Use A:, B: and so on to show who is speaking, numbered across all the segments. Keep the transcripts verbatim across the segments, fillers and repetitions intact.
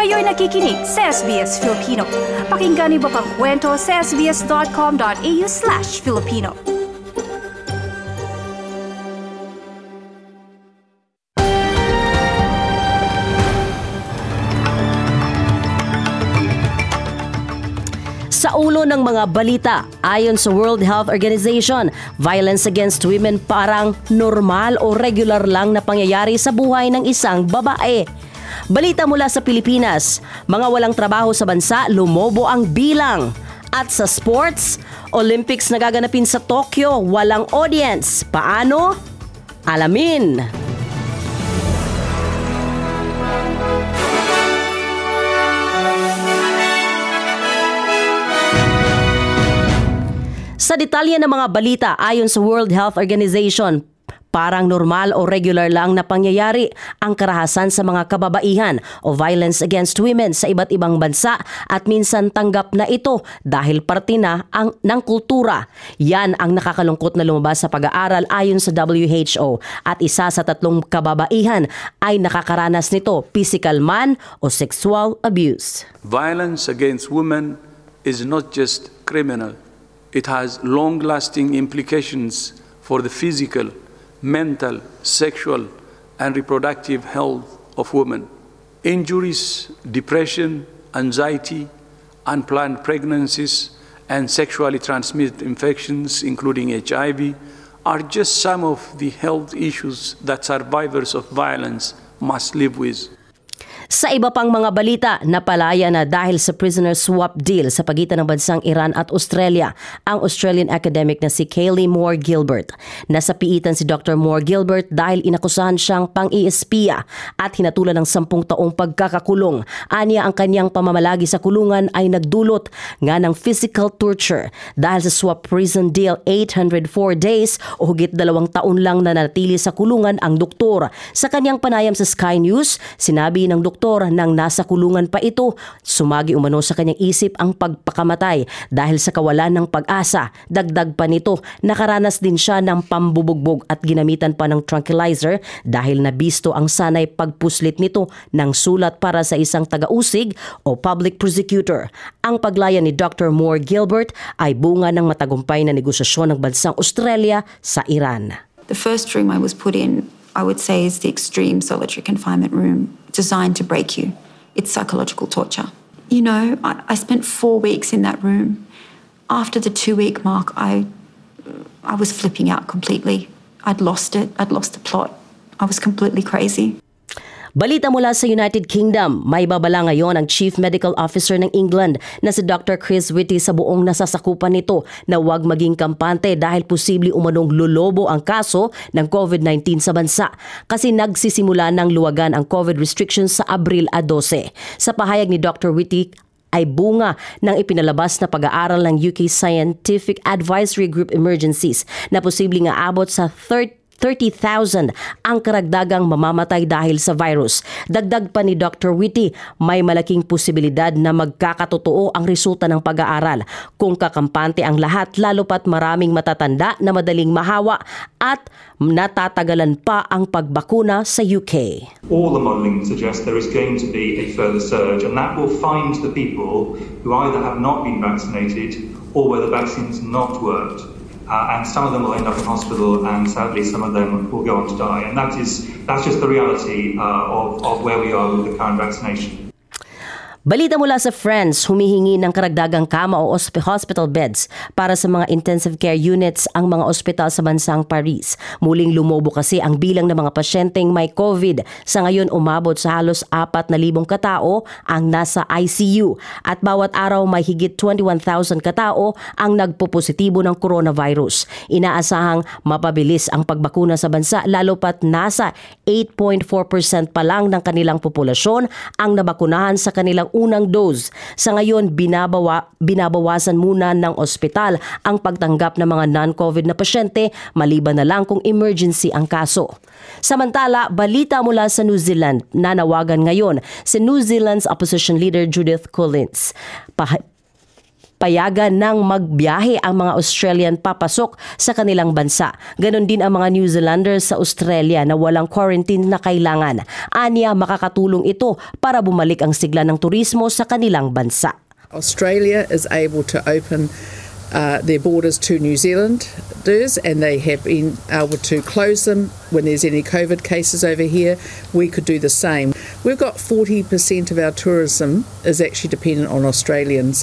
A: Kayo'y nakikinig sa S B S Filipino. Pakinggan niyo pa ang kwento sa sbs.com.au slash Filipino.
B: Sa ulo ng mga balita, ayon sa World Health Organization, violence against women parang normal o regular lang na pangyayari sa buhay ng isang babae. Balita mula sa Pilipinas, mga walang trabaho sa bansa, lumobo ang bilang. At sa sports, Olympics na gaganapin sa Tokyo, walang audience. Paano? Alamin! Sa detalye ng mga balita ayon sa World Health Organization, parang normal o regular lang na pangyayari ang karahasan sa mga kababaihan o violence against women sa iba't ibang bansa at minsan tanggap na ito dahil parte na ang, ng kultura. Yan ang nakakalungkot na lumabas sa pag-aaral ayon sa W H O at isa sa tatlong kababaihan ay nakakaranas nito, physical man o sexual abuse.
C: Violence against women is not just criminal. It has long-lasting implications for the physical, mental, sexual, and reproductive health of women. Injuries, depression, anxiety, unplanned pregnancies, and sexually transmitted infections, including H I V, are just some of the health issues that survivors of violence must live with.
B: Sa iba pang mga balita, napalaya na dahil sa prisoner swap deal sa pagitan ng bansang Iran at Australia, ang Australian academic na si Kaylee Moore Gilbert. Nasa piitan si Doctor Moore Gilbert dahil inakusahan siyang pang-iispiya at hinatulan ng sampung taong pagkakakulong. Anya ang kanyang pamamalagi sa kulungan ay nagdulot nga ng physical torture. Dahil sa swap prison deal, eight hundred four days o higit dalawang taon lang na natili sa kulungan ang doktor. Sa kanyang panayam sa Sky News, sinabi ng doktor nang nasa kulungan pa ito, sumagi umano sa kanyang isip ang pagpakamatay dahil sa kawalan ng pag-asa. Dagdag pa nito, nakaranas din siya ng pambubugbog at ginamitan pa ng tranquilizer dahil nabisto ang sanay pagpuslit nito ng sulat para sa isang taga-usig o public prosecutor. Ang paglaya ni Doctor Moore Gilbert ay bunga ng matagumpay na negosasyon ng bansang Australia sa Iran.
D: The first room I was put in, I would say, is the extreme solitary confinement room designed to break you. It's psychological torture. You know, I, I spent four weeks in that room. After the two-week mark, I, I was flipping out completely. I'd lost it. I'd lost the plot. I was completely crazy.
B: Balita mula sa United Kingdom, may babala ngayon ang Chief Medical Officer ng England na si Doctor Chris Whitty sa buong nasasakupan nito na huwag maging kampante dahil posible umanong lulobo ang kaso ng COVID nineteen sa bansa kasi nagsisimula ng luwagan ang COVID restrictions sa Abril twelve. Sa pahayag ni Doctor Whitty, ay bunga ng ipinalabas na pag-aaral ng U K Scientific Advisory Group Emergencies na posible nga abot sa thirty thousand ang karagdagang mamamatay dahil sa virus. Dagdag pa ni Doctor Whitty, may malaking posibilidad na magkakatotoo ang resulta ng pag-aaral kung kakampante ang lahat, lalo pat maraming matatanda na madaling mahawa at natatagalan pa ang pagbakuna sa U K.
E: All the modelling suggests there is going to be a further surge, and that will find the people who either have not been vaccinated or where the vaccine's not worked. Uh, and some of them will end up in hospital, and sadly some of them will go on to die. And that is that's just the reality uh, of, of where we are with the current vaccination.
B: Balita mula sa France, humihingi ng karagdagang kama o hospital beds para sa mga intensive care units ang mga ospital sa bansang Paris. Muling lumobo kasi ang bilang ng mga pasyenteng may COVID. Sa ngayon umabot sa halos apat na libong katao ang nasa I C U at bawat araw may higit twenty-one thousand katao ang nagpopositibo ng coronavirus. Inaasahang mapabilis ang pagbakuna sa bansa lalo pat nasa eight point four percent pa lang ng kanilang populasyon ang nabakunahan sa kanilang unang dose. Sa ngayon, binabawa, binabawasan muna ng ospital ang pagtanggap ng mga non-COVID na pasyente maliban na lang kung emergency ang kaso. Samantala, balita mula sa New Zealand, nanawagan ngayon si New Zealand's opposition leader Judith Collins. Pa- payagan ng magbiyahe ang mga Australian papasok sa kanilang bansa. Ganon din ang mga New Zealanders sa Australia na walang quarantine na kailangan. Aniya, makakatulong ito para bumalik ang sigla ng turismo sa kanilang bansa.
F: Australia is able to open uh, their borders to New Zealanders, and they have been able to close them when there's any COVID cases over here. We could do the same. We've got forty percent of our tourism is actually dependent on Australians.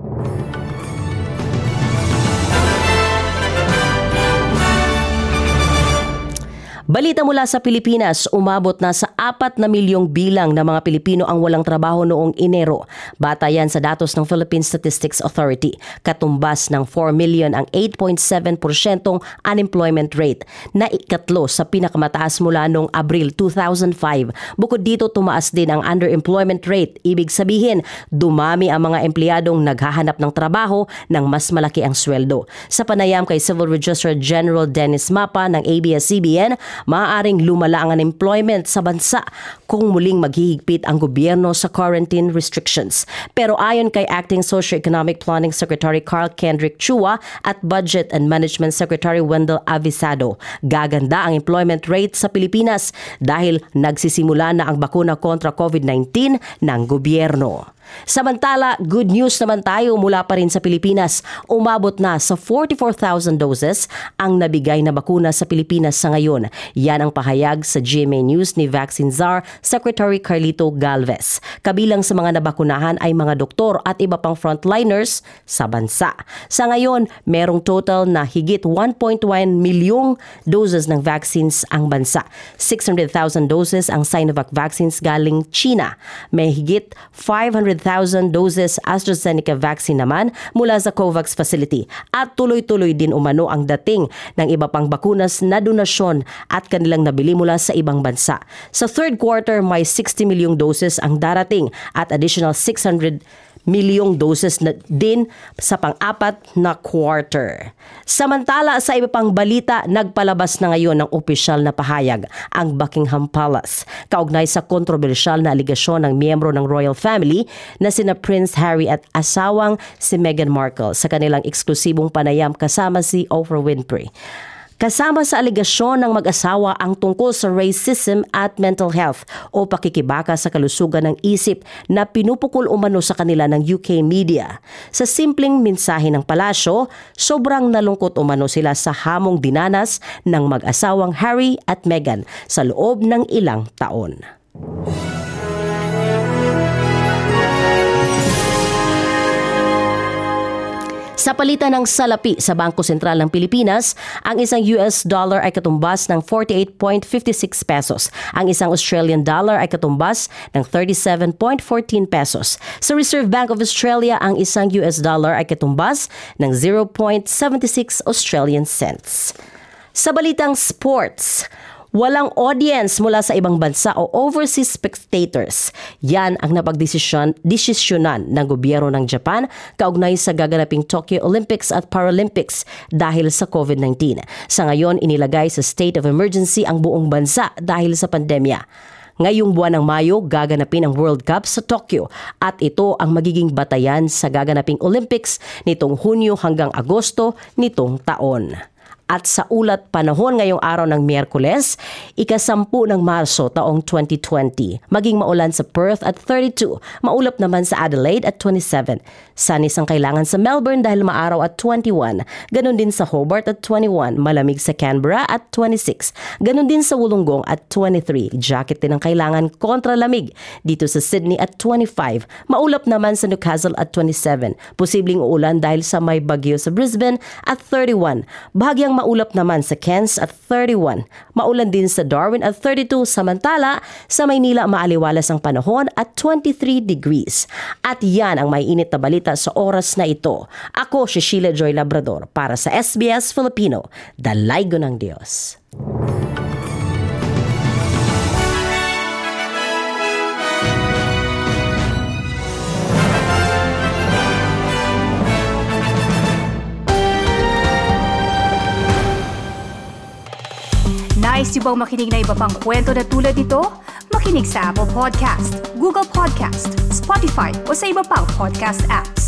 B: Balita mula sa Pilipinas, umabot na sa apat na milyong bilang ng mga Pilipino ang walang trabaho noong Enero. Batayan sa datos ng Philippine Statistics Authority. Katumbas ng four million ang eight point seven percentong unemployment rate na ikatlo sa pinakamataas mula noong Abril two thousand five. Bukod dito, tumaas din ang underemployment rate. Ibig sabihin, dumami ang mga empleyadong naghahanap ng trabaho ng mas malaki ang sweldo. Sa panayam kay Civil Registrar General Dennis Mapa ng A B S C B N, maaaring lumala ang unemployment sa bansa kung muling maghihigpit ang gobyerno sa quarantine restrictions. Pero ayon kay Acting Socio-Economic Planning Secretary Carl Kendrick Chua at Budget and Management Secretary Wendell Avisado, gaganda ang employment rate sa Pilipinas dahil nagsisimula na ang bakuna kontra COVID nineteen ng gobyerno. Samantala, good news naman tayo mula pa rin sa Pilipinas. Umabot na sa forty-four thousand doses ang nabigay na bakuna sa Pilipinas sa ngayon. Yan ang pahayag sa G M A News ni Vaccine Czar Secretary Carlito Galvez. Kabilang sa mga nabakunahan ay mga doktor at iba pang frontliners sa bansa. Sa ngayon, merong total na higit one point one milyong doses ng vaccines ang bansa. six hundred thousand doses ang Sinovac vaccines galing China. May higit five hundred thousand doses AstraZeneca vaccine naman mula sa COVAX facility. At tuloy-tuloy din umano ang dating ng iba pang bakunas na donasyon at kanilang nabili mula sa ibang bansa. Sa third quarter, may sixty milyong doses ang darating at additional six hundred milyong doses na din sa pang-apat na quarter. Samantala, sa iba pang balita, nagpalabas na ngayon ng opisyal na pahayag ang Buckingham Palace kaugnay sa kontrobersyal na aligasyon ng miyembro ng royal family na sina Prince Harry at asawang si Meghan Markle sa kanilang eksklusibong panayam kasama si Oprah Winfrey. Kasama sa aligasyon ng mag-asawa ang tungkol sa racism at mental health o pakikibaka sa kalusugan ng isip na pinupukol umano sa kanila ng U K media. Sa simpleng mensahe ng palasyo, sobrang nalungkot umano sila sa hamong dinanas ng mag-asawang Harry at Meghan sa loob ng ilang taon. Sa palitan ng salapi sa Bangko Sentral ng Pilipinas, ang isang U S dollar ay katumbas ng forty-eight point five six pesos. Ang isang Australian dollar ay katumbas ng thirty-seven point one four pesos. Sa Reserve Bank of Australia, ang isang U S dollar ay katumbas ng zero point seven six Australian cents. Sa balitang sports, walang audience mula sa ibang bansa o overseas spectators. Yan ang napagdesisyon desisyonan ng gobyerno ng Japan kaugnay sa gaganaping Tokyo Olympics at Paralympics dahil sa COVID nineteen. Sa ngayon, inilagay sa state of emergency ang buong bansa dahil sa pandemya. Ngayong buwan ng Mayo, gaganapin ang World Cup sa Tokyo at ito ang magiging batayan sa gaganaping Olympics nitong Hunyo hanggang Agosto nitong taon. At sa ulat panahon ngayong araw ng Miyerkules, ikasampu ng Marso taong twenty twenty. Maging maulan sa Perth at thirty-two, maulap naman sa Adelaide at twenty-seven. Sanis ang kailangan sa Melbourne dahil maaraw at twenty-one. Ganon din sa Hobart at twenty-one, malamig sa Canberra at twenty-six. Ganon din sa Wollongong at twenty-three. Jacket din ang kailangan kontra lamig dito sa Sydney at twenty-five. Maulap naman sa Newcastle at twenty-seven. Posibleng uulan dahil sa may bagyo sa Brisbane at thirty-one. Bahagyang maulap naman sa Cairns at thirty-one. Maulan din sa Darwin at thirty-two. Samantala, sa Maynila maaliwalas ang panahon at twenty-three degrees. At yan ang may init na balita sa oras na ito. Ako si Sheila Joy Labrador para sa S B S Filipino, Dalaygo ng Diyos.
A: Nice yung bang makinig na iba pang kwento na tulad ito? Makinig sa Apple Podcast, Google Podcast, Spotify o sa iba pang podcast apps.